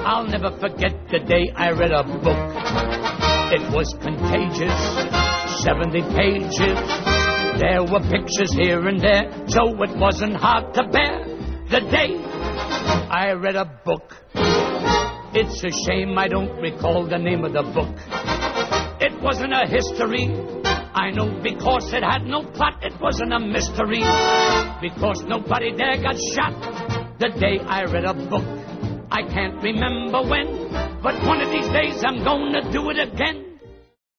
I'll never forget the day I read a book. It was contagious, 70 pages. There were pictures here and there, so it wasn't hard to bear. The day I read a book. It's a shame I don't recall the name of the book. It wasn't a history, I know, because it had no plot. It wasn't a mystery, because nobody there got shot. The day I read a book, I can't remember when, but one of these days I'm gonna do it again.